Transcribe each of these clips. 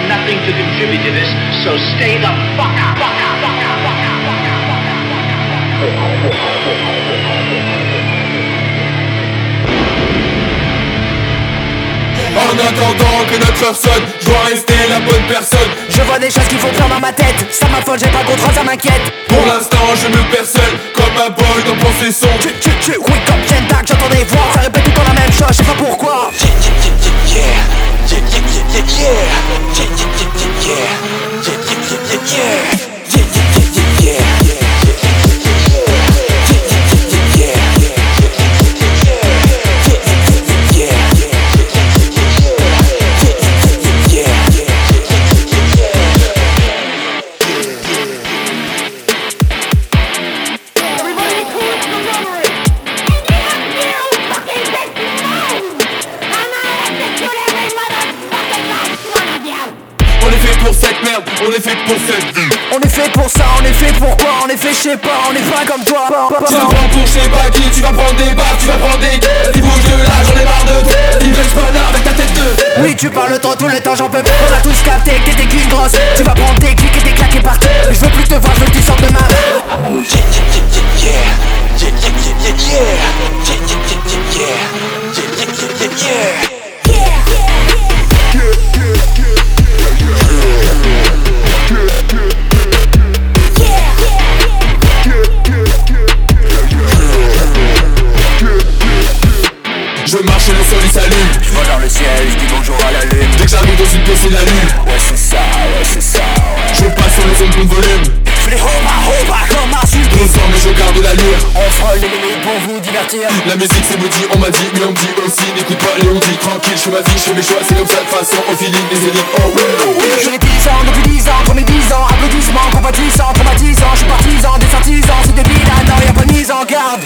nothing to contribute to this, so stay the fuck out. En attendant que notre heure sonne, je dois rester la bonne personne. Je vois des choses qui font peur dans ma tête. Ça m'affole, j'ai pas le contrôle, ça m'inquiète. Pour l'instant je me perds seul, comme un boy dans Possession. Wake up, Jendak, j'entends des voix. Ça répète tout le temps la même chose, je sais pas pourquoi. On est fait pour cette merde, on est fait pour cette vie. On est fait pour ça, on est fait pour quoi? On est fait, je sais pas, on est pas comme toi. Tu vas prendre pour je sais pas qui, tu vas prendre des baffes, tu vas prendre des gueules. Dis bouge de là, j'en ai marre de toi. Dis bouge pas là avec ta tête de. Oui, tu parles trop tout le temps, j'en peux plus. On a tous capté que t'étais qu'une grosse. Tu vas prendre tes clics et tes claques et partir. Je veux plus te voir, je veux que tu sortes de ma main. Je marche et le sol il s'allume. Je vois dans le ciel, je dis bonjour à la lune. Dès que j'arrive dans une pièce c'est la lune. Ouais c'est ça, ouais. Je passe sur les zones de volume. Je les hoba comme un super. On sort mais je garde l'allure. On frôle les limites pour vous divertir. La musique c'est maudit, on m'a dit, mais on me dit aussi. N'écoute pas et on dit tranquille, je fais ma vie, je fais mes choix. C'est comme ça de façon, au feeling des élites. Oh oui. J'ai 10 ans, depuis 10 ans, premier 10 ans. Applaudissements, compatissants, traumatisants. Je suis partisan des artisans, c'est débile, ah non, y'a pas de mise en garde.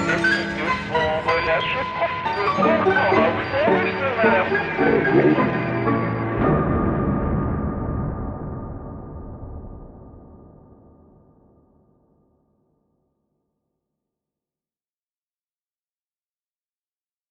Relâche profondément, vous savez,